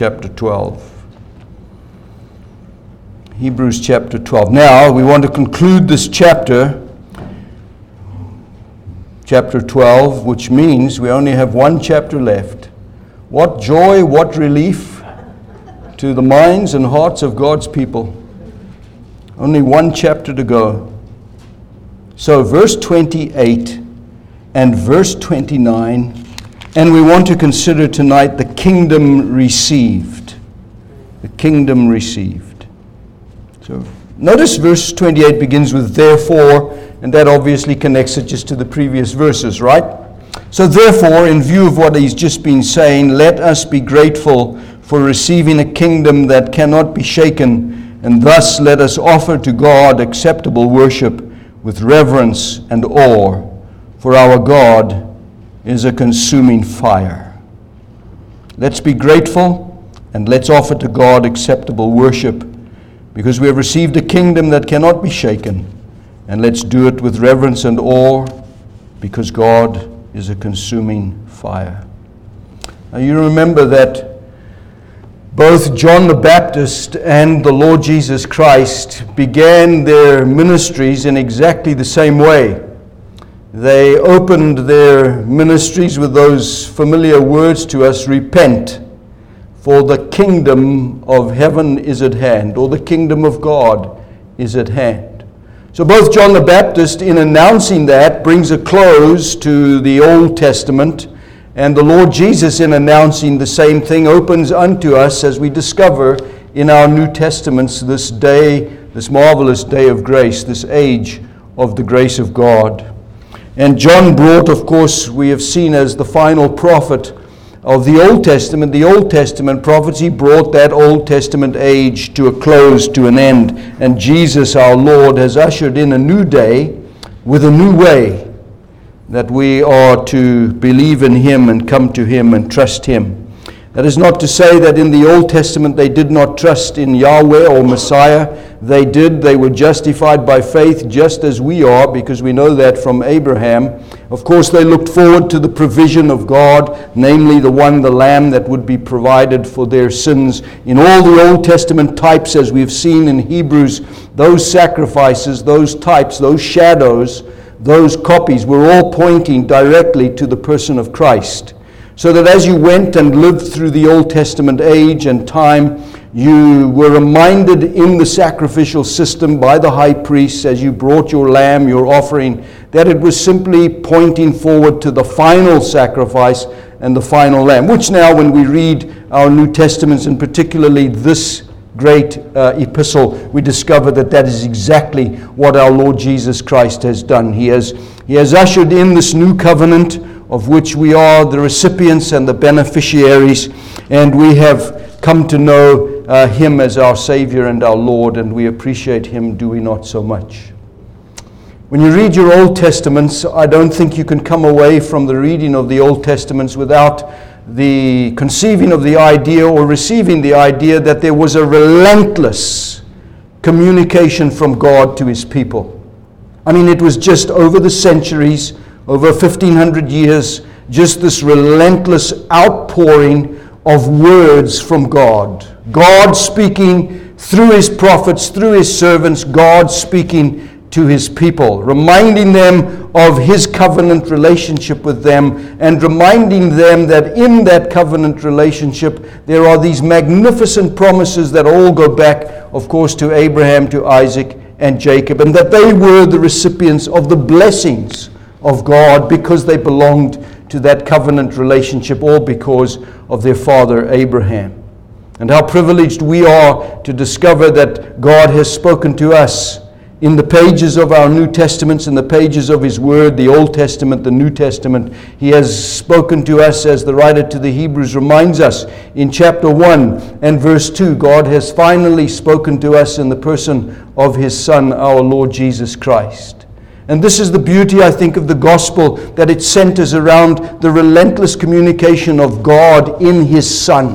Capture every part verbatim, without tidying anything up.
chapter twelve. Hebrews chapter twelve. Now, we want to conclude this chapter, chapter twelve, which means we only have one chapter left. What joy, what relief to the minds and hearts of God's people. Only one chapter to go. So, verse twenty-eight and verse twenty-nine, and we want to consider tonight the kingdom received. The kingdom received. So notice verse twenty-eight begins with therefore, and that obviously connects it just to the previous verses, right? So therefore, in view of what he's just been saying, let us be grateful for receiving a kingdom that cannot be shaken, and thus let us offer to God acceptable worship with reverence and awe, for our God is a consuming fire. Let's be grateful and let's offer to God acceptable worship because we have received a kingdom that cannot be shaken, and let's do it with reverence and awe because God is a consuming fire. Now you remember that both John the Baptist and the Lord Jesus Christ began their ministries in exactly the same way. They opened their ministries with those familiar words to us, repent, for the kingdom of heaven is at hand, or the kingdom of God is at hand. So both John the Baptist, in announcing that, brings a close to the Old Testament, and the Lord Jesus, in announcing the same thing, opens unto us, as we discover in our New Testaments, this day, this marvelous day of grace, this age of the grace of God. And John brought, of course, we have seen as the final prophet of the Old Testament, the Old Testament prophets, he brought that Old Testament age to a close, to an end. And Jesus, our Lord, has ushered in a new day with a new way that we are to believe in Him and come to Him and trust Him. That is not to say that in the Old Testament they did not trust in Yahweh or Messiah. They did. They were justified by faith just as we are, because we know that from Abraham. Of course, they looked forward to the provision of God, namely the one, the Lamb that would be provided for their sins. In all the Old Testament types, as we've seen in Hebrews, those sacrifices, those types, those shadows, those copies were all pointing directly to the person of Christ. So that as you went and lived through the Old Testament age and time, you were reminded in the sacrificial system by the high priests as you brought your lamb, your offering, that it was simply pointing forward to the final sacrifice and the final lamb, which now when we read our New Testaments, and particularly this great uh, epistle, we discover that that is exactly what our Lord Jesus Christ has done. He has, he has ushered in this new covenant of which we are the recipients and the beneficiaries, and we have come to know uh, Him as our Savior and our Lord, and we appreciate Him, do we not, so much. When you read your Old Testaments, I don't think you can come away from the reading of the Old Testaments without the conceiving of the idea or receiving the idea that there was a relentless communication from God to His people. I mean, it was just over the centuries, over fifteen hundred years, just this relentless outpouring of words from God. God speaking through His prophets, through His servants, God speaking to His people, reminding them of His covenant relationship with them, and reminding them that in that covenant relationship there are these magnificent promises that all go back, of course, to Abraham, to Isaac, and Jacob, and that they were the recipients of the blessings of God because they belonged to that covenant relationship, all because of their father Abraham. And how privileged we are to discover that God has spoken to us in the pages of our New Testaments, in the pages of His Word, the Old Testament, the New Testament. He has spoken to us, as the writer to the Hebrews reminds us in chapter one and verse two. God has finally spoken to us in the person of His Son, our Lord Jesus Christ. And this is the beauty, I think, of the gospel, that it centers around the relentless communication of God in His Son.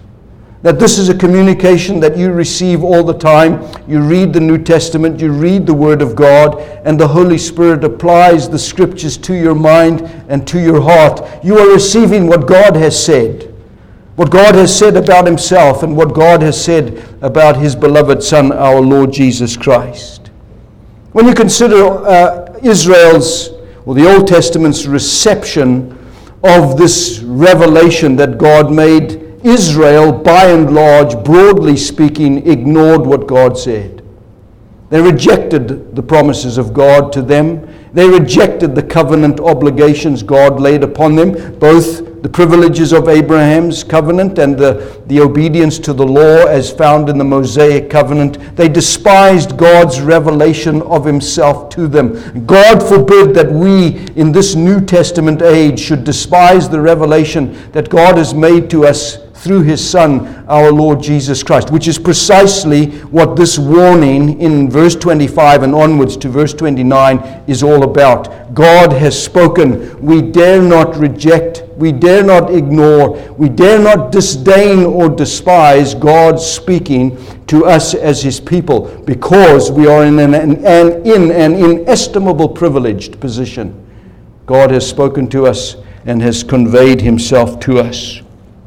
That this is a communication that you receive all the time. You read the New Testament, you read the Word of God, and the Holy Spirit applies the Scriptures to your mind and to your heart. You are receiving what God has said. what God has said about himself and what God has said about his beloved Son, our Lord Jesus Christ. When you consider uh, Israel's, or the Old Testament's reception of this revelation that God made, Israel, by and large, broadly speaking, ignored what God said. They rejected the promises of God to them. They rejected the covenant obligations God laid upon them, both the privileges of Abraham's covenant and the, the obedience to the law as found in the Mosaic covenant. They despised God's revelation of himself to them. God forbid that we in this New Testament age should despise the revelation that God has made to us through his Son, our Lord Jesus Christ, which is precisely what this warning in verse twenty-five and onwards to verse twenty-nine is all about. God has spoken. We dare not reject, we dare not ignore, we dare not disdain or despise God speaking to us as his people, because we are in an, an, an, in an inestimable privileged position. God has spoken to us and has conveyed himself to us.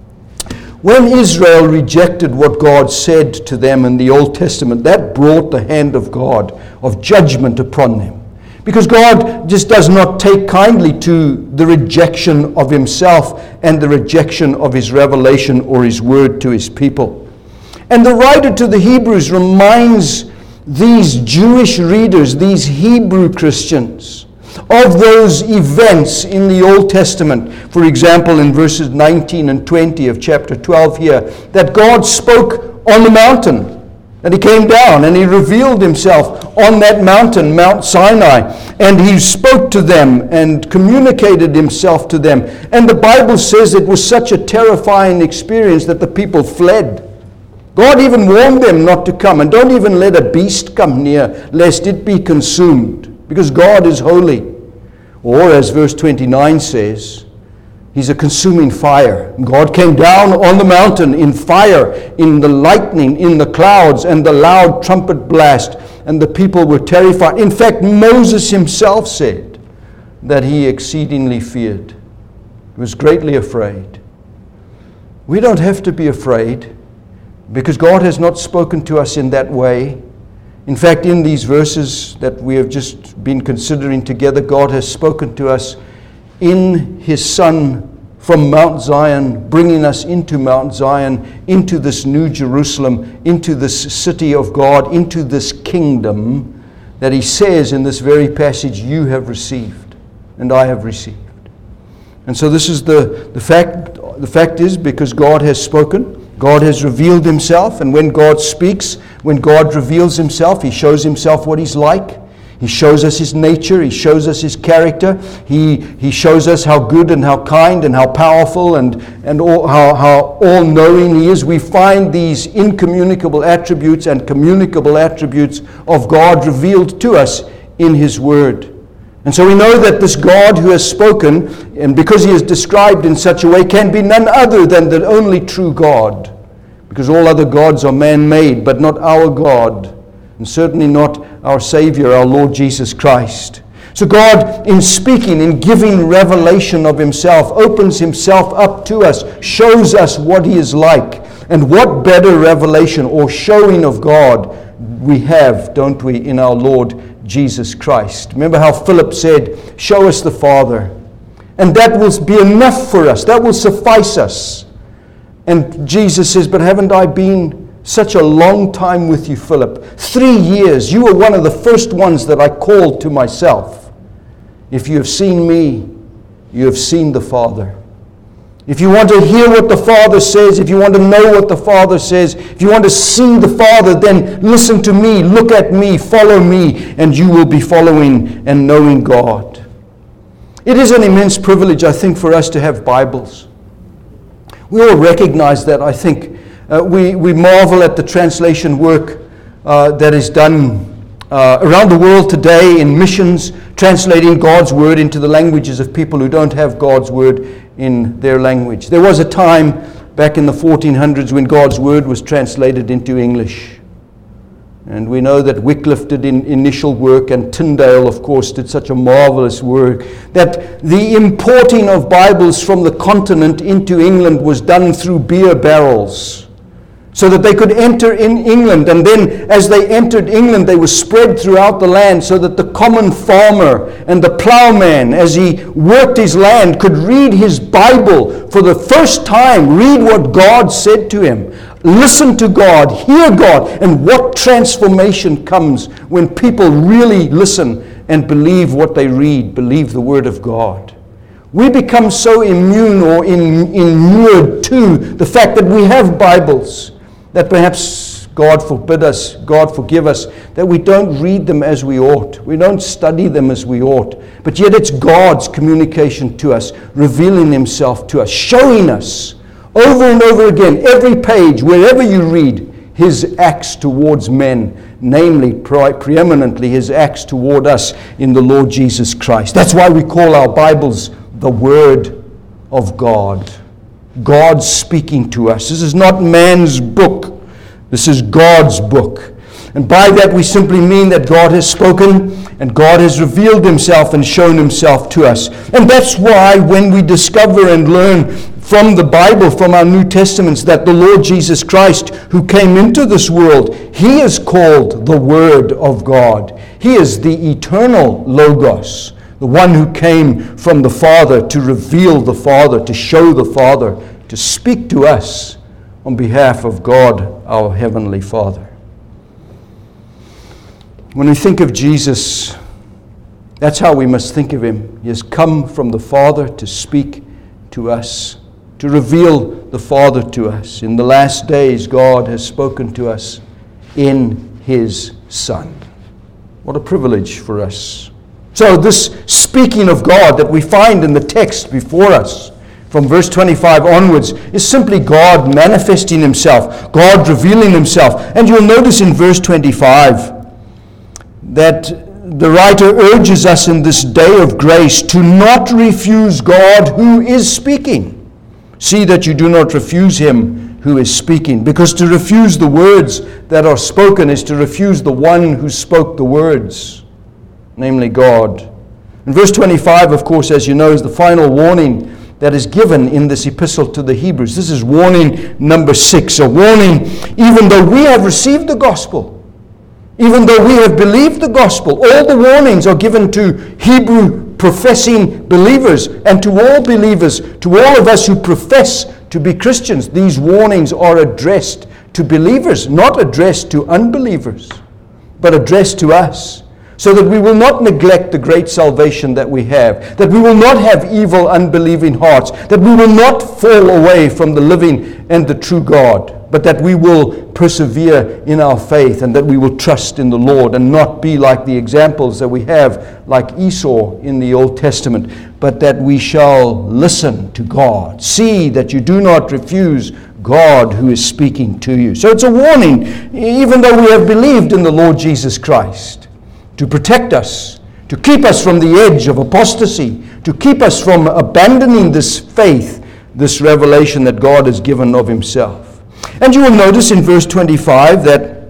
When Israel rejected what God said to them in the Old Testament, that brought the hand of God of judgment upon them. Because God just does not take kindly to the rejection of himself and the rejection of his revelation or his word to his people. And the writer to the Hebrews reminds these Jewish readers, these Hebrew Christians, of those events in the Old Testament. For example, in verses nineteen and twenty of chapter twelve here, that God spoke on the mountain, and he came down and he revealed himself on that mountain, Mount Sinai, and he spoke to them and communicated himself to them. And the Bible says it was such a terrifying experience that the people fled. God even warned them not to come, and don't even let a beast come near, lest it be consumed, because God is holy. Or as verse twenty-nine says, he's a consuming fire. God came down on the mountain in fire, in the lightning, in the clouds, and the loud trumpet blast, and the people were terrified. In fact, Moses himself said that he exceedingly feared. He was greatly afraid. We don't have to be afraid, because God has not spoken to us in that way. In fact, in these verses that we have just been considering together, God has spoken to us in his Son from Mount Zion, bringing us into Mount Zion, into this new Jerusalem, into this city of God, into this kingdom that he says in this very passage, you have received and I have received. And so this is the, the fact. The fact is, because God has spoken, God has revealed himself, and when God speaks, when God reveals himself, he shows himself what he's like. He shows us his nature. He shows us his character. He, he shows us how good and how kind and how powerful and, and all, how, how all-knowing he is. We find these incommunicable attributes and communicable attributes of God revealed to us in his word. And so we know that this God who has spoken, and because he is described in such a way, can be none other than the only true God. Because all other gods are man-made, but not our God, and certainly not our Savior, our Lord Jesus Christ. So God, in speaking, in giving revelation of himself, opens himself up to us, shows us what he is like. And what better revelation or showing of God we have, don't we, in our Lord Jesus Christ. Remember how Philip said, show us the Father. And that will be enough for us. That will suffice us. And Jesus says, but haven't I been such a long time with you, Philip? Three years. You were one of the first ones that I called to myself. If you have seen me, you have seen the Father. If you want to hear what the Father says, if you want to know what the Father says, if you want to see the Father, then listen to me, look at me, follow me, and you will be following and knowing God. It is an immense privilege, I think, for us to have Bibles. We all recognize that, I think. Uh, we, we marvel at the translation work uh, that is done uh, around the world today in missions, translating God's Word into the languages of people who don't have God's Word in their language. There was a time back in the fourteen hundreds when God's Word was translated into English. And we know that Wycliffe did in initial work, and Tyndale, of course, did such a marvelous work, that the importing of Bibles from the continent into England was done through beer barrels, so that they could enter in England. And then as they entered England, they were spread throughout the land, so that the common farmer and the plowman, as he worked his land, could read his Bible for the first time, read what God said to him, listen to God, hear God. And what transformation comes when people really listen and believe what they read, believe the Word of God. We become so immune or in, inured to the fact that we have Bibles, that perhaps, God forbid us, God forgive us, that we don't read them as we ought. We don't study them as we ought. But yet it's God's communication to us, revealing Himself to us, showing us over and over again, every page, wherever you read, His acts towards men, namely, pre- preeminently, His acts toward us in the Lord Jesus Christ. That's why we call our Bibles the Word of God. God speaking to us. This is not man's book. This is God's book. And by that we simply mean that God has spoken and God has revealed Himself and shown Himself to us. And that's why when we discover and learn from the Bible, from our New Testaments, that the Lord Jesus Christ, who came into this world, He is called the Word of God. He is the eternal Logos, the one who came from the Father to reveal the Father, to show the Father, to speak to us on behalf of God, our Heavenly Father. When we think of Jesus, that's how we must think of Him. He has come from the Father to speak to us, to reveal the Father to us. In the last days, God has spoken to us in His Son. What a privilege for us. So this speaking of God that we find in the text before us, from verse twenty-five onwards, is simply God manifesting Himself, God revealing Himself. And you'll notice in verse twenty-five that the writer urges us in this day of grace to not refuse God who is speaking. See that you do not refuse Him who is speaking, because to refuse the words that are spoken is to refuse the one who spoke the words, namely God. And verse twenty-five, of course, as you know, is the final warning that is given in this epistle to the Hebrews. This is warning number six, a warning even though we have received the gospel, even though we have believed the gospel. All the warnings are given to Hebrew professing believers and to all believers, to all of us who profess to be Christians. These warnings are addressed to believers, not addressed to unbelievers, but addressed to us, so that we will not neglect the great salvation that we have, that we will not have evil, unbelieving hearts, that we will not fall away from the living and the true God, but that we will persevere in our faith and that we will trust in the Lord and not be like the examples that we have, like Esau in the Old Testament, but that we shall listen to God. See that you do not refuse God who is speaking to you. So it's a warning, even though we have believed in the Lord Jesus Christ, to protect us, to keep us from the edge of apostasy, to keep us from abandoning this faith, this revelation that God has given of Himself. And you will notice in verse twenty-five that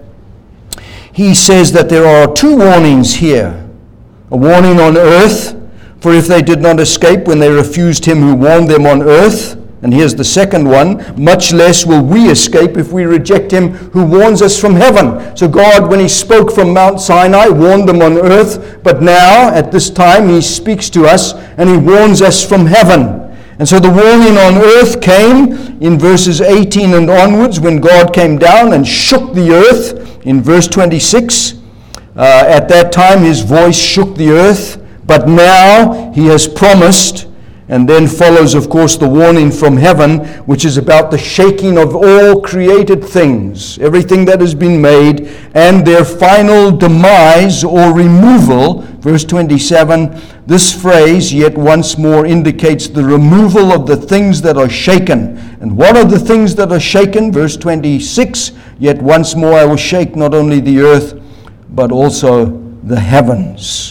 he says that there are two warnings here. A warning on earth, for if they did not escape when they refused Him who warned them on earth, and here's the second one, much less will we escape if we reject Him who warns us from heaven. So God, when He spoke from Mount Sinai, warned them on earth, but now, at this time, He speaks to us and He warns us from heaven. And so the warning on earth came in verses eighteen and onwards, when God came down and shook the earth. In verse twenty-six, uh, at that time His voice shook the earth, but now He has promised. And then follows, of course, the warning from heaven, which is about the shaking of all created things, everything that has been made, and their final demise or removal. Verse twenty-seven, this phrase, yet once more, indicates the removal of the things that are shaken. And what are the things that are shaken? Verse twenty-six, yet once more I will shake not only the earth, but also the heavens.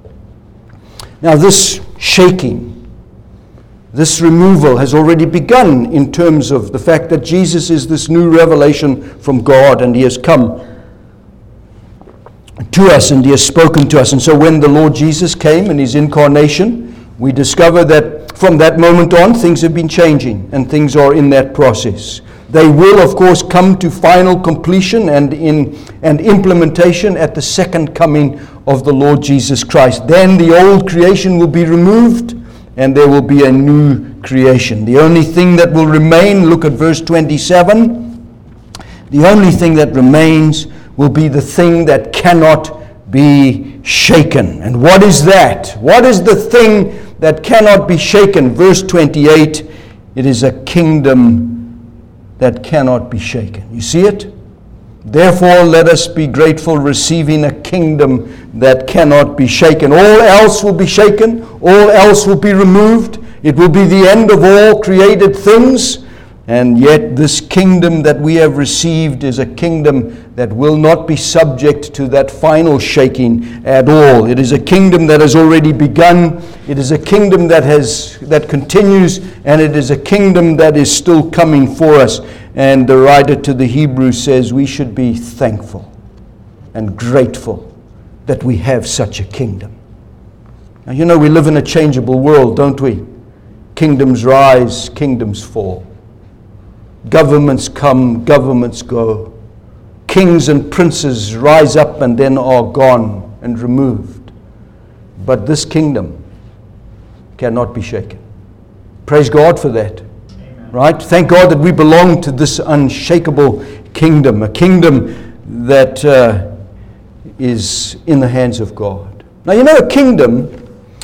Now this shaking, this removal has already begun in terms of the fact that Jesus is this new revelation from God, and He has come to us, and He has spoken to us. And so when the Lord Jesus came in His incarnation, we discover that from that moment on, things have been changing, and things are in that process. They will, of course, come to final completion and in and implementation at the second coming of the Lord Jesus Christ. Then the old creation will be removed, and there will be a new creation. The only thing that will remain, look at verse twenty-seven, the only thing that remains will be the thing that cannot be shaken. And what is that? What is the thing that cannot be shaken? Verse twenty-eight, it is a kingdom that cannot be shaken. You see it? Therefore, let us be grateful, receiving a kingdom that cannot be shaken. All else will be shaken. All else will be removed. It will be the end of all created things. And yet this kingdom that we have received is a kingdom that will not be subject to that final shaking at all. It is a kingdom that has already begun. It is a kingdom that has that continues, and it is a kingdom that is still coming for us. And the writer to the Hebrews says we should be thankful and grateful that we have such a kingdom. Now, you know, we live in a changeable world, don't we? Kingdoms rise, kingdoms fall. Governments come, governments go. Kings and princes rise up and then are gone and removed. But this kingdom cannot be shaken. Praise God for that. Amen. Right? Thank God that we belong to this unshakable kingdom, a kingdom that uh, is in the hands of God. Now, you know, a kingdom,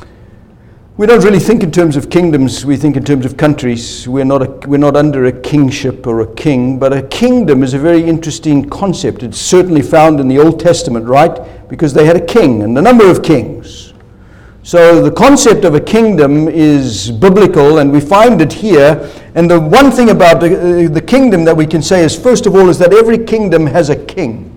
we don't really think in terms of kingdoms, we think in terms of countries. We're not, a, we're not under a kingship or a king, but a kingdom is a very interesting concept. It's certainly found in the Old Testament, right? Because they had a king and a number of kings. So the concept of a kingdom is biblical, and we find it here. And the one thing about the, uh, the kingdom that we can say is, first of all, is that every kingdom has a king.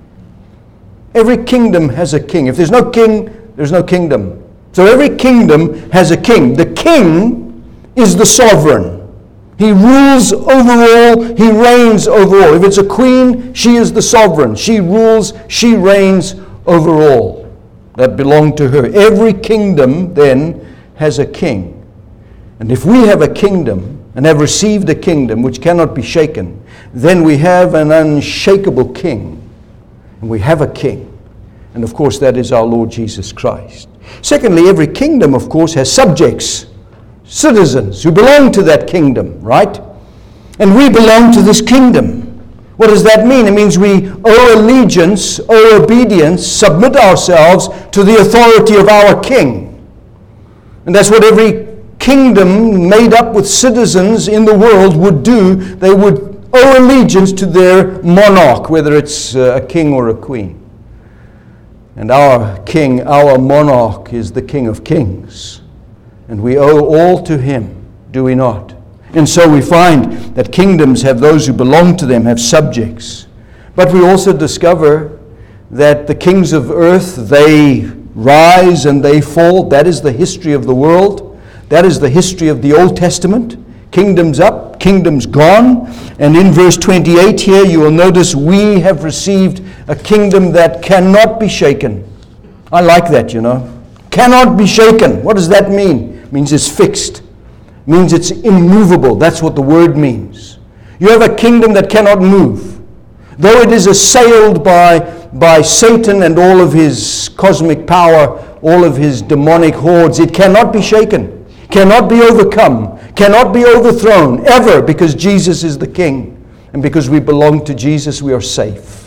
Every kingdom has a king. If there's no king, there's no kingdom. So every kingdom has a king. The king is the sovereign. He rules over all. He reigns over all. If it's a queen, she is the sovereign. She rules, she reigns over all that belong to her. Every kingdom then has a king. And if we have a kingdom and have received a kingdom which cannot be shaken, then we have an unshakable king. And we have a king. And of course that is our Lord Jesus Christ. Secondly, every kingdom, of course, has subjects, citizens who belong to that kingdom, right? And we belong to this kingdom. What does that mean? It means we owe allegiance, owe obedience, submit ourselves to the authority of our king. And that's what every kingdom made up with citizens in the world would do. They would owe allegiance to their monarch, whether it's a king or a queen. And our king, our monarch, is the King of Kings. And we owe all to him, do we not? And so we find that kingdoms have those who belong to them, have subjects. But we also discover that the kings of earth, they rise and they fall. That is the history of the world. That is the history of the Old Testament. Kingdoms up, kingdoms gone. And in verse twenty-eight here, you will notice we have received a kingdom that cannot be shaken. I like that, you know. Cannot be shaken. What does that mean? It means it's fixed. It means it's immovable. That's what the word means. You have a kingdom that cannot move. Though it is assailed by, by Satan and all of his cosmic power, all of his demonic hordes, it cannot be shaken. Cannot be overcome. Cannot be overthrown, ever, because Jesus is the King. And because we belong to Jesus, we are safe.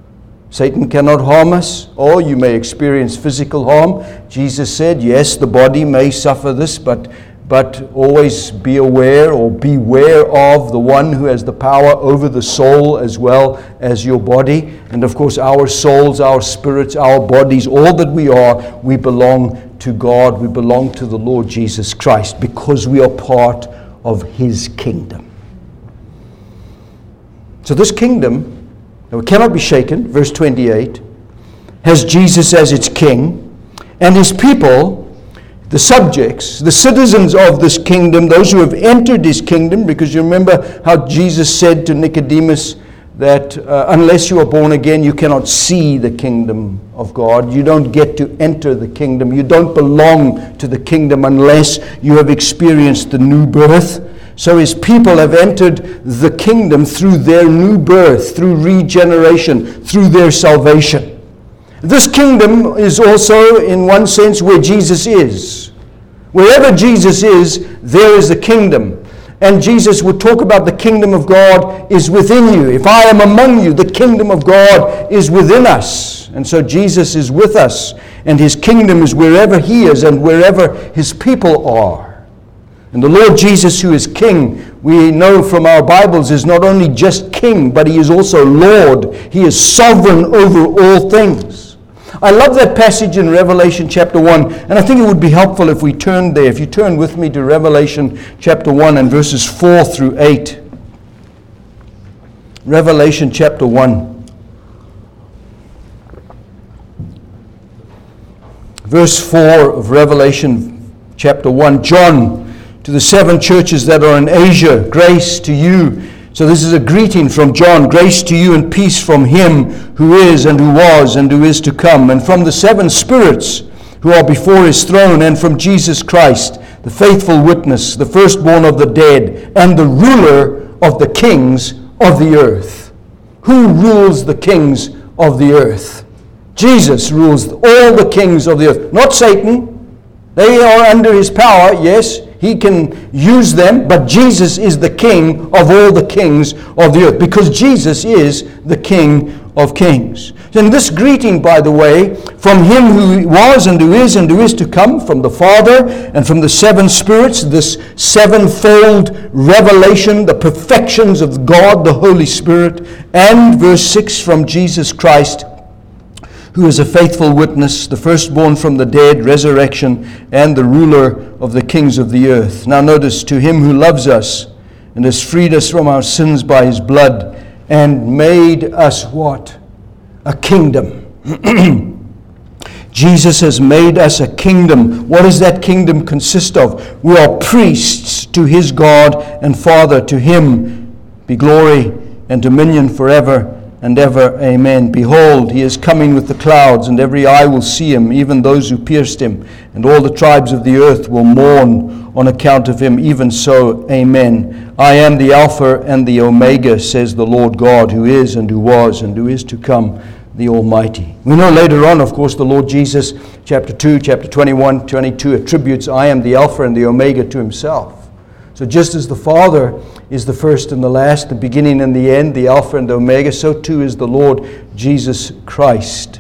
Satan cannot harm us, or you may experience physical harm. Jesus said, yes, the body may suffer this, but, but always be aware or beware of the one who has the power over the soul as well as your body. And of course, our souls, our spirits, our bodies, all that we are, we belong to God. We belong to the Lord Jesus Christ because we are part of His kingdom. So this kingdom, it cannot be shaken, verse twenty-eight, has Jesus as its king, and His people, the subjects, the citizens of this kingdom, those who have entered His kingdom, because you remember how Jesus said to Nicodemus, that uh, unless you are born again, you cannot see the kingdom of God. You don't get to enter the kingdom. You don't belong to the kingdom unless you have experienced the new birth. So his people have entered the kingdom through their new birth, through regeneration, through their salvation. This kingdom is also, in one sense, where Jesus is. Wherever Jesus is, there is the kingdom. And Jesus would talk about the kingdom of God is within you. If I am among you, the kingdom of God is within us. And so Jesus is with us, and his kingdom is wherever he is and wherever his people are. And the Lord Jesus, who is King, we know from our Bibles, is not only just King, but he is also Lord. He is sovereign over all things. I love that passage in Revelation chapter one, and I think it would be helpful if we turned there. If you turn with me to Revelation chapter one and verses four through eight. Revelation chapter one. Verse four of Revelation chapter one. John, to the seven churches that are in Asia, grace to you. So this is a greeting from John. Grace to you and peace from him who is and who was and who is to come, and from the seven spirits who are before his throne, and from Jesus Christ, the faithful witness, the firstborn of the dead, and the ruler of the kings of the earth. Who rules the kings of the earth? Jesus rules all the kings of the earth. Not Satan. They are under his power, yes. He can use them, but Jesus is the King of all the kings of the earth, because Jesus is the King of kings. And this greeting, by the way, from him who was and who is and who is to come, from the Father and from the seven spirits, this sevenfold revelation, the perfections of God, the Holy Spirit, and verse six, from Jesus Christ, who is a faithful witness, the firstborn from the dead, resurrection, and the ruler of the kings of the earth. Now notice, to him who loves us and has freed us from our sins by his blood and made us what? A kingdom. Jesus has made us a kingdom. What does that kingdom consist of? We are priests to his God and Father. To him be glory and dominion forever and ever. Amen. Behold, he is coming with the clouds, and every eye will see him, even those who pierced him, and all the tribes of the earth will mourn on account of him. Even so, amen. I am the Alpha and the Omega, says the Lord God, who is and who was and who is to come, the Almighty. We know later on, of course, the Lord Jesus, chapter two, chapter twenty-one, twenty-two, attributes I am the Alpha and the Omega to himself. So just as the Father is the first and the last, the beginning and the end, the Alpha and the Omega, so too is the Lord Jesus Christ.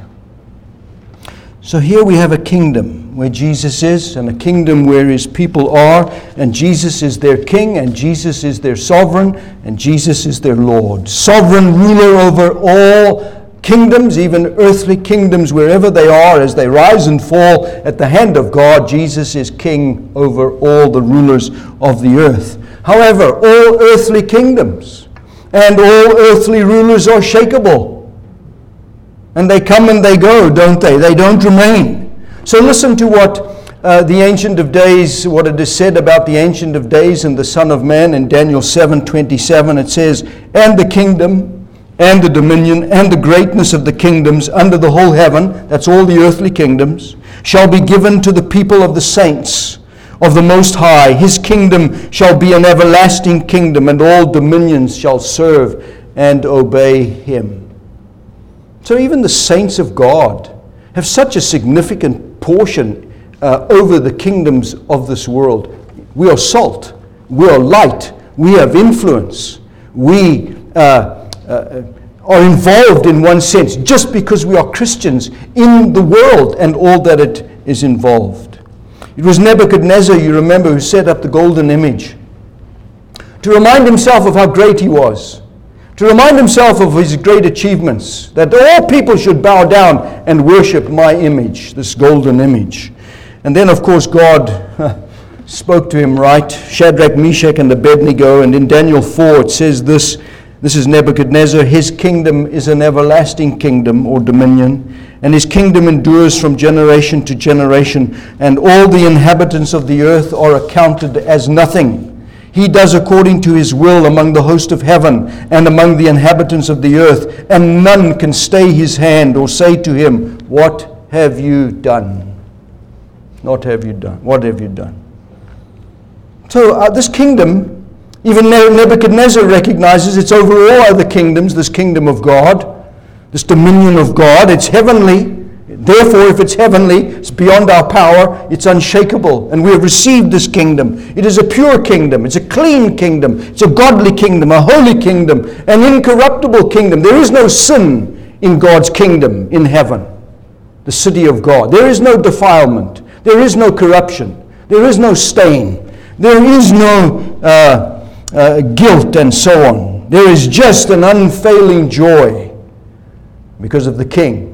So here we have a kingdom where Jesus is, and a kingdom where his people are, and Jesus is their king, and Jesus is their sovereign, and Jesus is their Lord. Sovereign ruler over all kingdoms, even earthly kingdoms, wherever they are, as they rise and fall at the hand of God. Jesus is king over all the rulers of the earth. However, all earthly kingdoms and all earthly rulers are shakeable. And they come and they go, don't they? They don't remain. So listen to what uh, the Ancient of Days, what it is said about the Ancient of Days and the Son of Man in Daniel seven twenty-seven. It says, and the kingdom and the dominion and the greatness of the kingdoms under the whole heaven, that's all the earthly kingdoms, shall be given to the people of the saints of the Most High. His kingdom shall be an everlasting kingdom, and all dominions shall serve and obey him. So even the saints of God have such a significant portion uh, over the kingdoms of this world. We are salt. We are light. We have influence. We uh, uh, are involved in one sense just because we are Christians in the world and all that it is involved. It was Nebuchadnezzar, you remember, who set up the golden image to remind himself of how great he was, to remind himself of his great achievements, that all people should bow down and worship my image, this golden image. And then, of course, God spoke to him, right? Shadrach, Meshach, and Abednego. And in Daniel four, it says this, this is Nebuchadnezzar, his kingdom is an everlasting kingdom or dominion, and his kingdom endures from generation to generation, and all the inhabitants of the earth are accounted as nothing. He does according to his will among the host of heaven and among the inhabitants of the earth, and none can stay his hand or say to him, what have you done? What have you done? What have you done? So uh, this kingdom, even Nebuchadnezzar recognizes it's over all other kingdoms, this kingdom of God, this dominion of God. It's heavenly. Therefore, if it's heavenly, it's beyond our power, it's unshakable. And we have received this kingdom. It is a pure kingdom. It's a clean kingdom. It's a godly kingdom, a holy kingdom, an incorruptible kingdom. There is no sin in God's kingdom in heaven, the city of God. There is no defilement. There is no corruption. There is no stain. There is no uh, uh, guilt and so on. There is just an unfailing joy because of the King.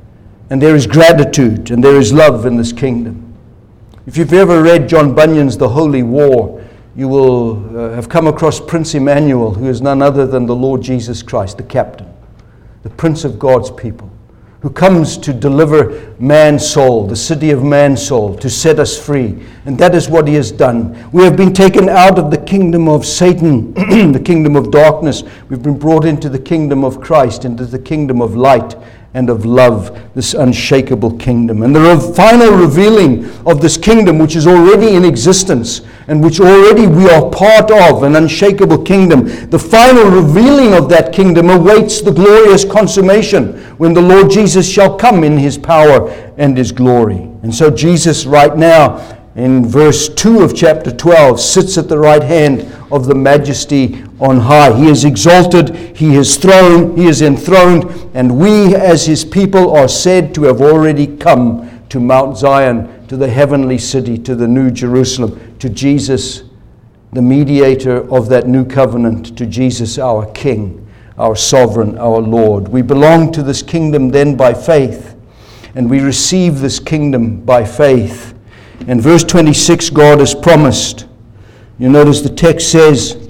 And there is gratitude and there is love in this kingdom. If you've ever read John Bunyan's The Holy War, you will uh, have come across Prince Emmanuel, who is none other than the Lord Jesus Christ, the captain, the Prince of God's people, who comes to deliver man's soul, the city of man's soul, to set us free. And that is what he has done. We have been taken out of the kingdom of Satan, the kingdom of darkness. We've been brought into the kingdom of Christ, into the kingdom of light and of love, this unshakable kingdom. And the final revealing of this kingdom, which is already in existence and which already we are part of, an unshakable kingdom, the final revealing of that kingdom awaits the glorious consummation when the Lord Jesus shall come in his power and his glory. And so Jesus right now, in verse two of chapter twelve, sits at the right hand of the majesty on high. He is exalted, he is throned, he is enthroned, and we as his people are said to have already come to Mount Zion, to the heavenly city, to the new Jerusalem, to Jesus, the mediator of that new covenant, to Jesus our King, our sovereign, our Lord. We belong to this kingdom then by faith, and we receive this kingdom by faith. In verse twenty-six, God has promised. You notice the text says,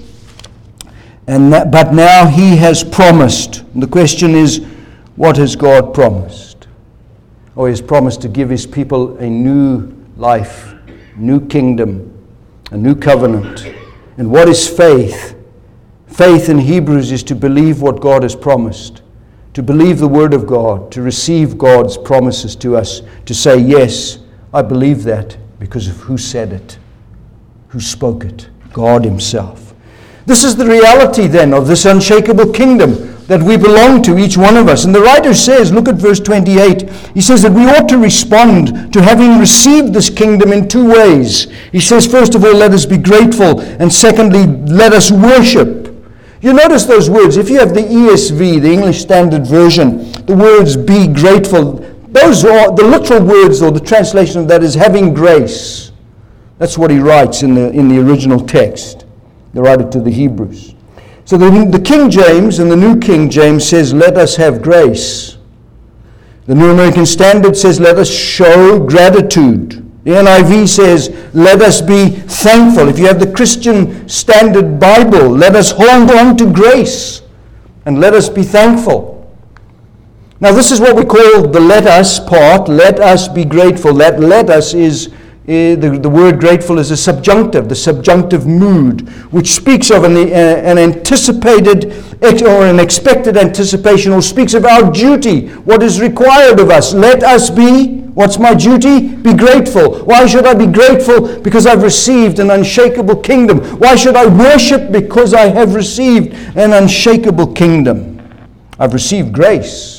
and that, but now he has promised. And the question is, what has God promised? Oh, he has promised to give his people a new life, new kingdom, a new covenant. And what is faith? Faith in Hebrews is to believe what God has promised, to believe the word of God, to receive God's promises to us, to say, yes, I believe that because of who said it, who spoke it, God himself. This is the reality then of this unshakable kingdom that we belong to, each one of us. And the writer says, look at verse twenty-eight, he says that we ought to respond to having received this kingdom in two ways. He says, first of all, let us be grateful, and secondly, let us worship. You notice those words. If you have the E S V, the English Standard Version, the words be grateful, those are the literal words, or the translation of that is having grace. That's what he writes in the in the original text, the writer to the Hebrews. So the, the King James and the New King James says, let us have grace. The New American Standard says, let us show gratitude. The N I V says, let us be thankful. If you have the Christian Standard Bible, let us hold on to grace and let us be thankful. Now this is what we call the let us part. Let us be grateful. That let us is, uh, the, the word grateful is a subjunctive, the subjunctive mood, which speaks of an, uh, an anticipated or an expected anticipation, or speaks of our duty, what is required of us. Let us be, what's my duty? Be grateful. Why should I be grateful? Because I've received an unshakable kingdom. Why should I worship? Because I have received an unshakable kingdom. I've received grace.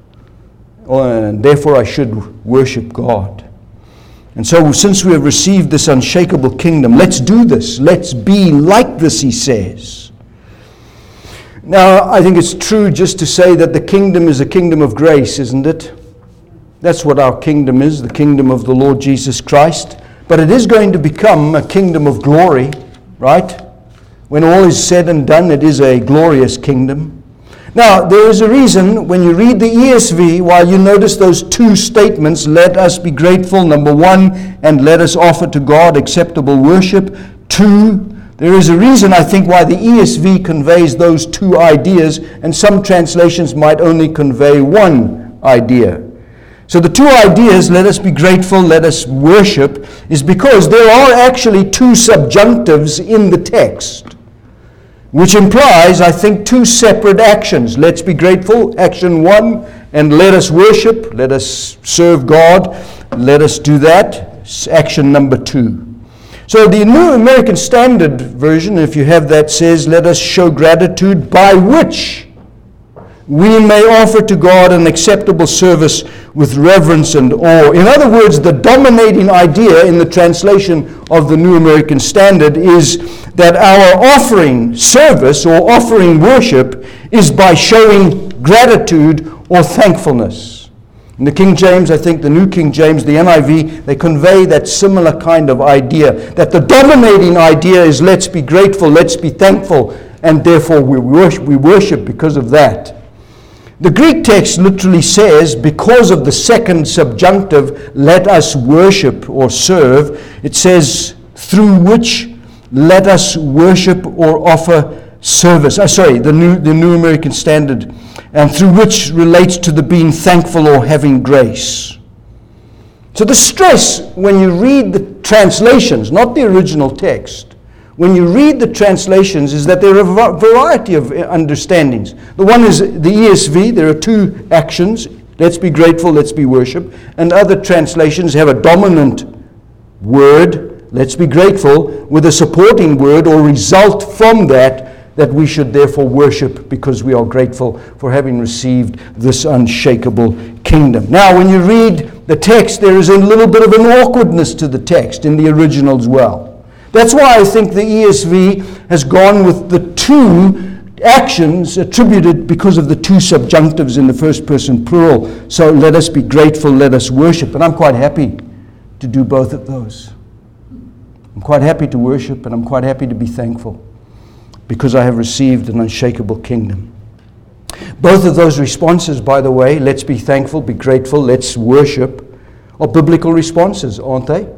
And therefore I should worship God. And so since we have received this unshakable kingdom, let's do this. Let's be like this, he says. Now, I think it's true just to say that the kingdom is a kingdom of grace, isn't it? That's what our kingdom is, the kingdom of the Lord Jesus Christ. But it is going to become a kingdom of glory, right? When all is said and done, it is a glorious kingdom. Now, there is a reason when you read the E S V, while you notice those two statements, let us be grateful, number one, and let us offer to God acceptable worship, two, there is a reason, I think, why the E S V conveys those two ideas, and some translations might only convey one idea. So the two ideas, let us be grateful, let us worship, is because there are actually two subjunctives in the text, which implies, I think, two separate actions. Let's be grateful, action one, and let us worship, let us serve God, let us do that, action number two. So the New American Standard Version, if you have that, says, let us show gratitude by which we may offer to God an acceptable service with reverence and awe. In other words, the dominating idea in the translation of the New American Standard is that our offering service or offering worship is by showing gratitude or thankfulness. In the King James, I think the New King James, the N I V, they convey that similar kind of idea, that the dominating idea is let's be grateful, let's be thankful, and therefore we worship, we worship because of that. The Greek text literally says, because of the second subjunctive, let us worship or serve, it says, through which let us worship or offer service. Uh, sorry, the New, the New American Standard, and through which relates to the being thankful or having grace. So the stress when you read the translations, not the original text, when you read the translations is that there are a variety of understandings. The one is the E S V, there are two actions, let's be grateful, let's be worship, and other translations have a dominant word, let's be grateful, with a supporting word or result from that, that we should therefore worship because we are grateful for having received this unshakable kingdom. Now, when you read the text, there is a little bit of an awkwardness to the text in the original as well. That's why I think the E S V has gone with the two actions attributed because of the two subjunctives in the first person plural. So let us be grateful, let us worship. And I'm quite happy to do both of those. I'm quite happy to worship and I'm quite happy to be thankful because I have received an unshakable kingdom. Both of those responses, by the way, let's be thankful, be grateful, let's worship, are biblical responses, aren't they?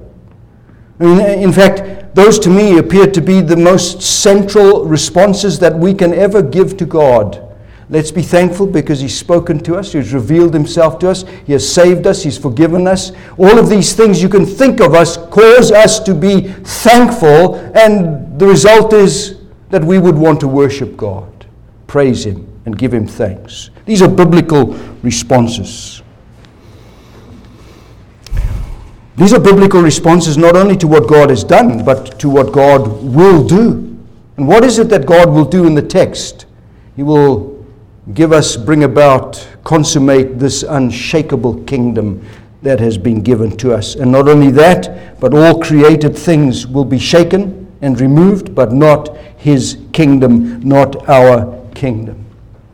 I mean, in fact, those to me appear to be the most central responses that we can ever give to God. Let's be thankful because He's spoken to us, He's revealed Himself to us, He has saved us, He's forgiven us. All of these things you can think of us cause us to be thankful, and the result is that we would want to worship God, praise Him, and give Him thanks. These are biblical responses. These are biblical responses not only to what God has done, but to what God will do. And what is it that God will do in the text? He will give us, bring about, consummate this unshakable kingdom that has been given to us. And not only that, but all created things will be shaken and removed, but not His kingdom, not our kingdom.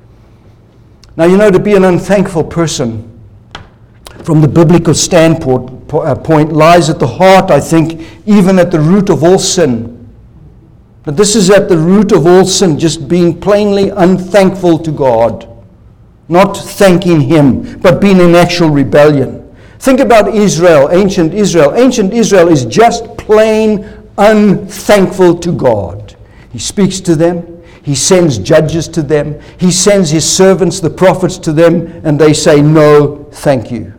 Now, you know, to be an unthankful person, from the biblical standpoint, point lies at the heart, I think, even at the root of all sin. But this is at the root of all sin, just being plainly unthankful to God. Not thanking Him, but being in actual rebellion. Think about Israel, ancient Israel. Ancient Israel is just plain unthankful to God. He speaks to them. He sends judges to them. He sends His servants, the prophets, to them, and they say, no, thank you.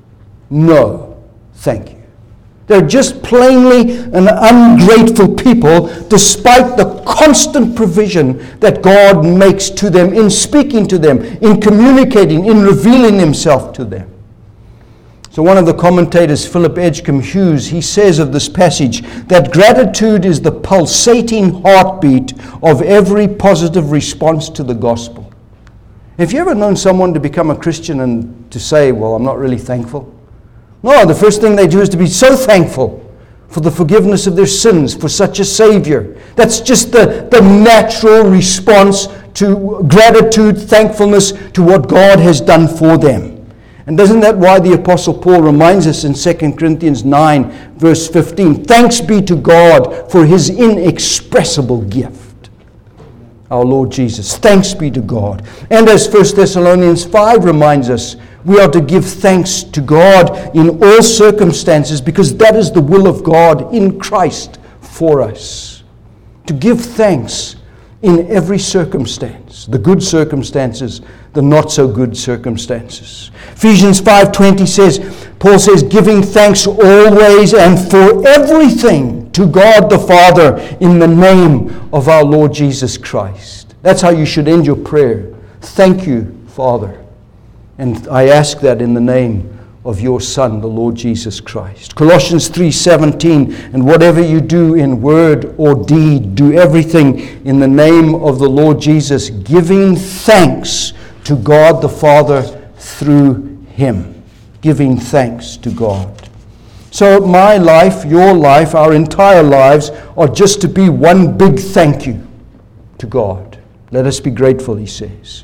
No, thank you. They're just plainly an ungrateful people, despite the constant provision that God makes to them in speaking to them, in communicating, in revealing Himself to them. So one of the commentators, Philip Edgecombe Hughes, he says of this passage that gratitude is the pulsating heartbeat of every positive response to the gospel. Have you ever known someone to become a Christian and to say, well, I'm not really thankful? No, the first thing they do is to be so thankful for the forgiveness of their sins, for such a Savior. That's just the, the natural response to gratitude, thankfulness to what God has done for them. And isn't that why the Apostle Paul reminds us in Second Corinthians nine, verse fifteen, thanks be to God for His inexpressible gift, our Lord Jesus. Thanks be to God. And as First Thessalonians five reminds us, we are to give thanks to God in all circumstances because that is the will of God in Christ for us. To give thanks in every circumstance, the good circumstances, the not so good circumstances. Ephesians five twenty says, Paul says, giving thanks always and for everything to God the Father in the name of our Lord Jesus Christ. That's how you should end your prayer. Thank you, Father. And I ask that in the name of your Son, the Lord Jesus Christ. Colossians three seventeen, and whatever you do in word or deed, do everything in the name of the Lord Jesus, giving thanks to God the Father through Him. Giving thanks to God. So my life, your life, our entire lives are just to be one big thank you to God. Let us be grateful, he says.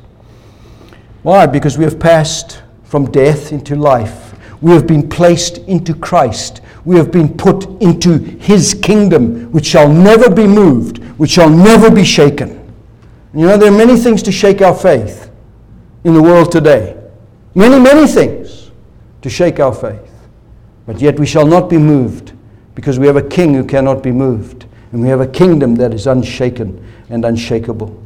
Why? Because we have passed from death into life. We have been placed into Christ. We have been put into His kingdom, which shall never be moved, which shall never be shaken. And you know, there are many things to shake our faith in the world today. Many, many things to shake our faith. But yet we shall not be moved, because we have a king who cannot be moved. And we have a kingdom that is unshaken and unshakable.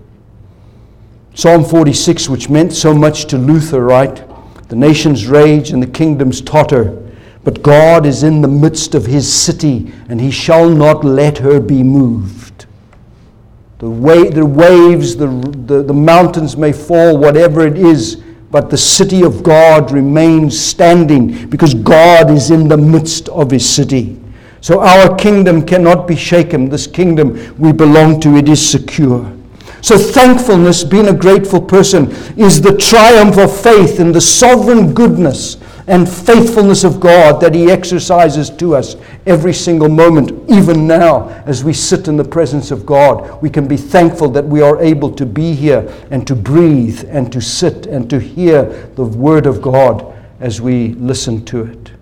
Psalm forty-six, which meant so much to Luther, right? The nations rage and the kingdoms totter, but God is in the midst of His city, and He shall not let her be moved. The, wa- the waves, the, the, the mountains may fall, whatever it is, but the city of God remains standing, because God is in the midst of His city. So our kingdom cannot be shaken. This kingdom we belong to, it is secure. So thankfulness, being a grateful person, is the triumph of faith in the sovereign goodness and faithfulness of God that He exercises to us every single moment. Even now, as we sit in the presence of God, we can be thankful that we are able to be here and to breathe and to sit and to hear the Word of God as we listen to it.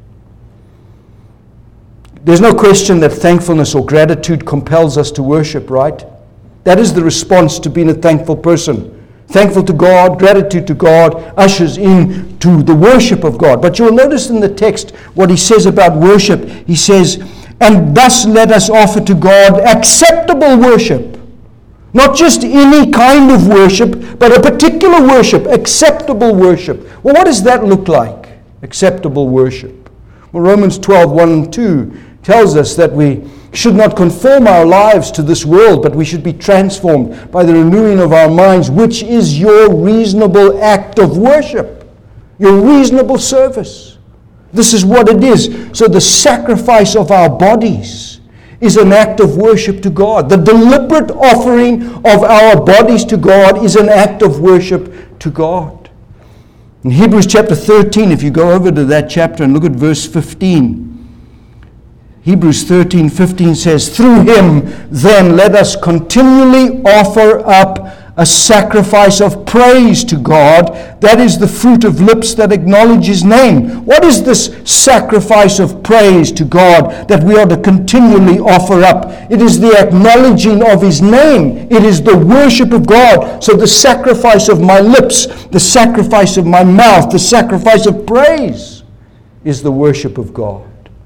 There's no question that thankfulness or gratitude compels us to worship, right? That is the response to being a thankful person. Thankful to God, gratitude to God, ushers in to the worship of God. But you'll notice in the text what he says about worship. He says, and thus let us offer to God acceptable worship. Not just any kind of worship, but a particular worship, acceptable worship. Well, what does that look like? Acceptable worship. Well, Romans twelve, one and two tells us that we should not conform our lives to this world, but we should be transformed by the renewing of our minds, which is your reasonable act of worship, your reasonable service. This is what it is. So the sacrifice of our bodies is an act of worship to God. The deliberate offering of our bodies to God is an act of worship to God. In Hebrews chapter thirteen, if you go over to that chapter and look at verse fifteen, Hebrews thirteen fifteen says, through Him then let us continually offer up a sacrifice of praise to God. That is the fruit of lips that acknowledge His name. What is this sacrifice of praise to God that we are to continually offer up? It is the acknowledging of His name. It is the worship of God. So the sacrifice of my lips, the sacrifice of my mouth, the sacrifice of praise is the worship of God.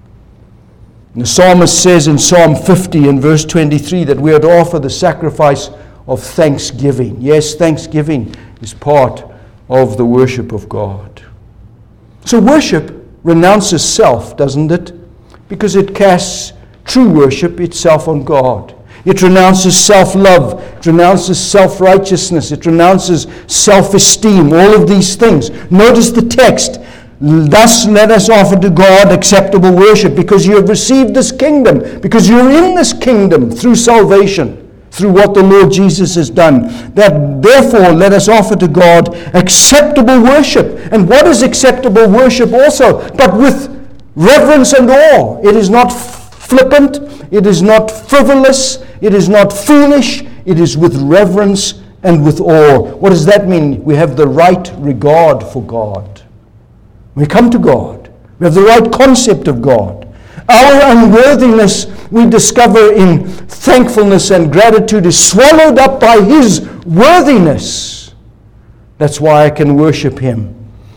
And the psalmist says in Psalm fifty and verse twenty-three that we are to offer the sacrifice of thanksgiving. Yes, thanksgiving is part of the worship of God. So worship renounces self, doesn't it? Because it casts true worship itself on God. It renounces self-love. It renounces self-righteousness. It renounces self-esteem. All of these things. Notice the text. Thus let us offer to God acceptable worship, because you have received this kingdom, because you're in this kingdom through salvation, through what the Lord Jesus has done. That therefore let us offer to God acceptable worship. And what is acceptable worship also? But with reverence and awe. It is not flippant, it is not frivolous, it is not foolish, it is with reverence and with awe. What does that mean? We have the right regard for God. We come to God. We have the right concept of God. Our unworthiness, we discover in thankfulness and gratitude, is swallowed up by His worthiness. That's why I can worship Him.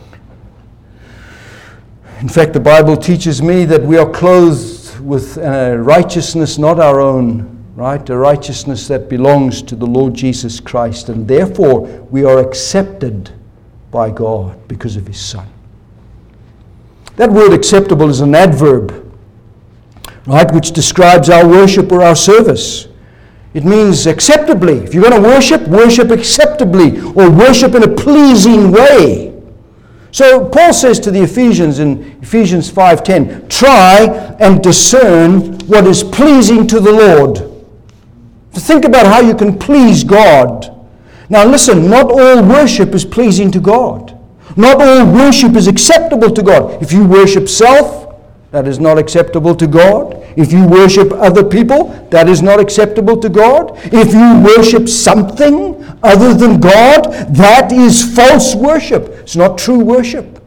In fact, the Bible teaches me that we are clothed with a righteousness not our own, right? A righteousness that belongs to the Lord Jesus Christ. And therefore, we are accepted by God because of His Son. That word acceptable is an adverb, right, which describes our worship or our service. It means acceptably. If you're going to worship, worship acceptably, or worship in a pleasing way. So Paul says to the Ephesians in Ephesians five ten, try and discern what is pleasing to the Lord. So think about how you can please God. Now listen, not all worship is pleasing to God. Not all worship is acceptable to God. If you worship self, that is not acceptable to God. If you worship other people, that is not acceptable to God. If you worship something other than God, that is false worship. It's not true worship.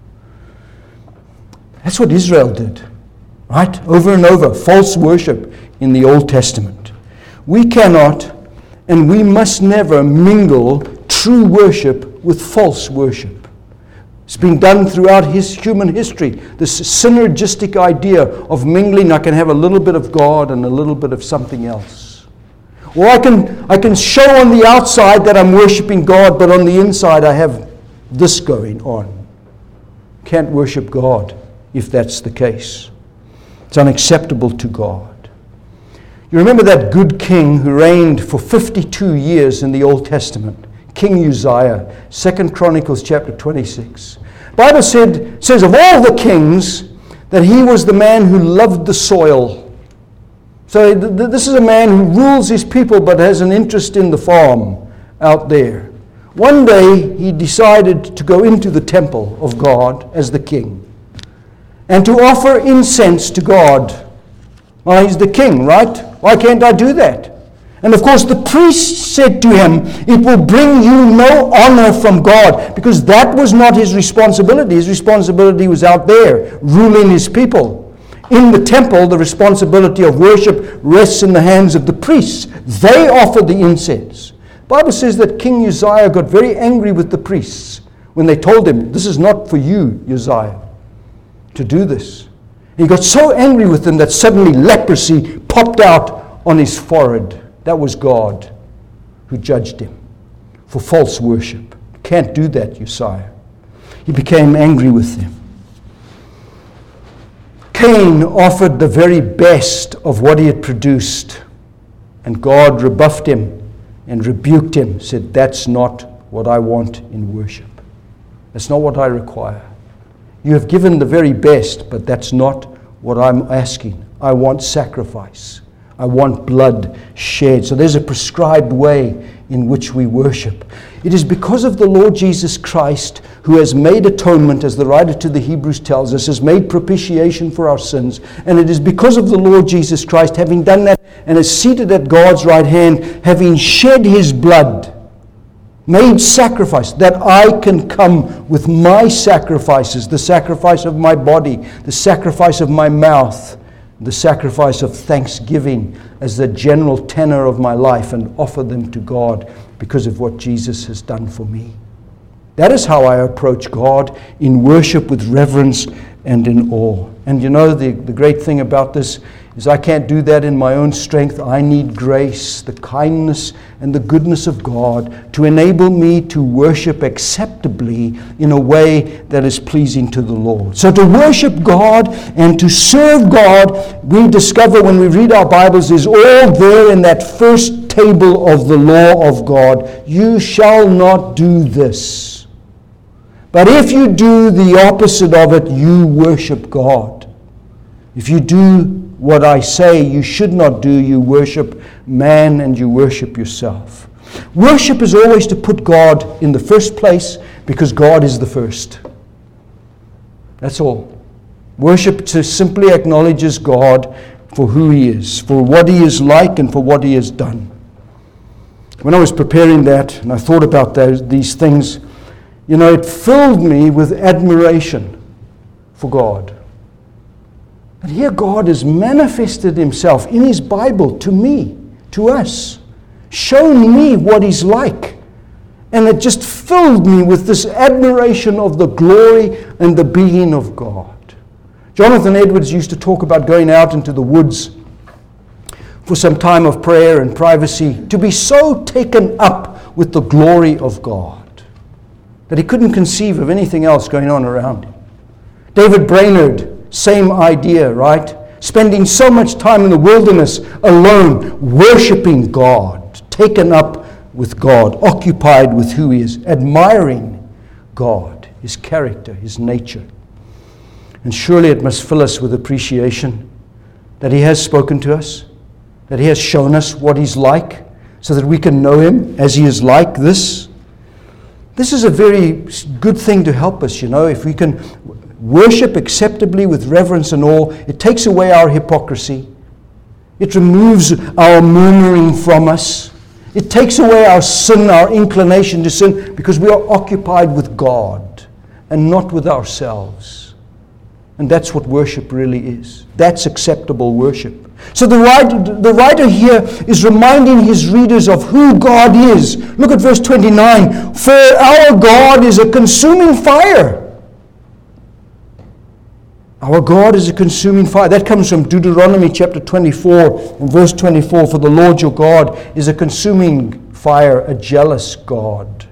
That's what Israel did, right? Over and over, false worship in the Old Testament. We cannot and we must never mingle true worship with false worship. It's been done throughout his human history. This synergistic idea of mingling, I can have a little bit of God and a little bit of something else. Or I can, I can show on the outside that I'm worshiping God, but on the inside I have this going on. Can't worship God if that's the case. It's unacceptable to God. You remember that good king who reigned for fifty-two years in the Old Testament? King Uzziah, Second Chronicles chapter twenty-six. The Bible said, says of all the kings that he was the man who loved the soil. So th- th- this is a man who rules his people but has an interest in the farm out there. One day he decided to go into the temple of God as the king and to offer incense to God. Well, he's the king, right? Why can't I do that? And of course the priest said to him, it will bring you no honor from God, because that was not his responsibility. His responsibility was out there, ruling his people. In the temple, the responsibility of worship rests in the hands of the priests. They offer the incense. The Bible says that King Uzziah got very angry with the priests when they told him, this is not for you, Uzziah, to do this. He got so angry with them that suddenly leprosy popped out on his forehead. That was God who judged him for false worship. Can't do that, Uzziah. He became angry with them. Cain offered the very best of what he had produced, and God rebuffed him and rebuked him, said, that's not what I want in worship. That's not what I require. You have given the very best, but that's not what I'm asking. I want sacrifice. I want blood shed. So there's a prescribed way in which we worship. It is because of the Lord Jesus Christ, who has made atonement, as the writer to the Hebrews tells us, has made propitiation for our sins. And it is because of the Lord Jesus Christ, having done that and is seated at God's right hand, having shed his blood, made sacrifice, that I can come with my sacrifices, the sacrifice of my body, the sacrifice of my mouth, the sacrifice of thanksgiving as the general tenor of my life, and offer them to God because of what Jesus has done for me. That is how I approach God, in worship with reverence and in awe. And you know, the, the great thing about this is I can't do that in my own strength. I need grace, the kindness and the goodness of God to enable me to worship acceptably in a way that is pleasing to the Lord. So to worship God and to serve God, we discover when we read our Bibles, is all there in that first table of the law of God. You shall not do this. But if you do the opposite of it, you worship God. If you do what I say you should not do, you worship man and you worship yourself. Worship is always to put God in the first place, because God is the first. That's all. Worship to simply acknowledges God for who he is, for what he is like, and for what he has done. When I was preparing that and I thought about those, these things, you know, it filled me with admiration for God. And here God has manifested himself in his Bible to me, to us, shown me what he's like. And it just filled me with this admiration of the glory and the being of God. Jonathan Edwards used to talk about going out into the woods for some time of prayer and privacy, to be so taken up with the glory of God. that he couldn't conceive of anything else going on around him. David Brainerd, same idea, right? Spending so much time in the wilderness alone, worshiping God, taken up with God, occupied with who he is, admiring God, his character, his nature. And surely it must fill us with appreciation that he has spoken to us, that he has shown us what he's like, so that we can know him as he is like this. This is a very good thing to help us, you know, if we can worship acceptably with reverence and awe. It takes away our hypocrisy. It removes our murmuring from us. It takes away our sin, our inclination to sin, because we are occupied with God and not with ourselves. And that's what worship really is. That's acceptable worship. So the writer, the writer here is reminding his readers of who God is. Look at verse twenty-nine. For our God is a consuming fire. Our God is a consuming fire. That comes from Deuteronomy chapter twenty-four and verse twenty-four. For the Lord your God is a consuming fire, a jealous God.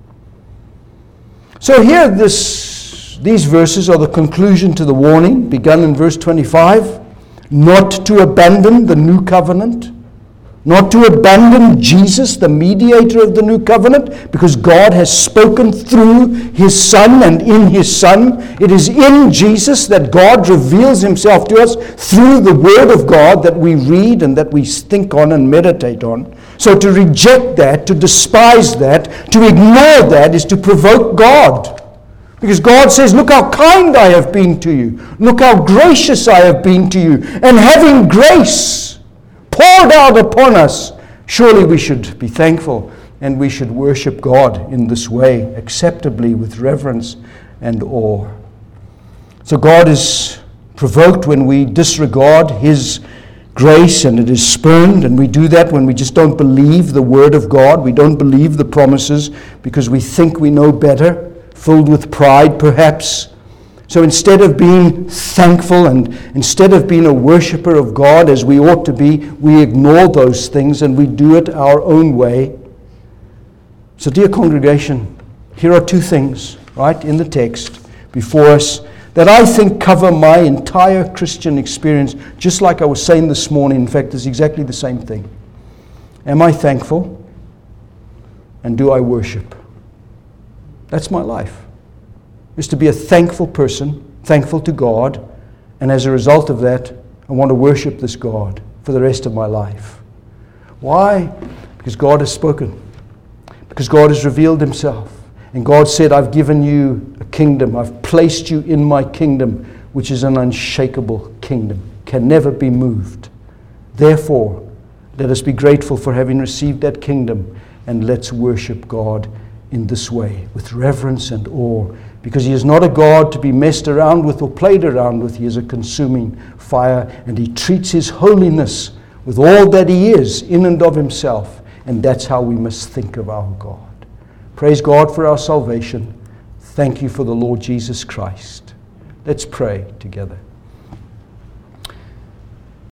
So here this, these verses are the conclusion to the warning begun in verse twenty-five. Not to abandon the new covenant. Not to abandon Jesus, the mediator of the new covenant, because God has spoken through his Son and in his Son. It is in Jesus that God reveals himself to us through the Word of God that we read and that we think on and meditate on. So to reject that, to despise that, to ignore that is to provoke God. Because God says, look how kind I have been to you. Look how gracious I have been to you. And having grace poured out upon us, surely we should be thankful and we should worship God in this way, acceptably with reverence and awe. So God is provoked when we disregard his grace, and it is spurned, and we do that when we just don't believe the Word of God. We don't believe the promises because we think we know better, filled with pride perhaps. So instead of being thankful and instead of being a worshiper of God as we ought to be, we ignore those things and we do it our own way. So dear congregation, here are two things, right, in the text before us that I think cover my entire Christian experience, just like I was saying this morning. In fact, it's exactly the same thing. Am I thankful? And do I worship? That's my life, is to be a thankful person, thankful to God, and as a result of that, I want to worship this God for the rest of my life. Why? Because God has spoken. Because God has revealed himself. And God said, I've given you a kingdom. I've placed you in my kingdom, which is an unshakable kingdom, can never be moved. Therefore, let us be grateful for having received that kingdom, and let's worship God in this way, with reverence and awe, because he is not a God to be messed around with or played around with. He is a consuming fire, and he treats his holiness with all that he is in and of himself, and that's how we must think of our God. Praise God for our salvation. Thank you for the Lord Jesus Christ. Let's pray together.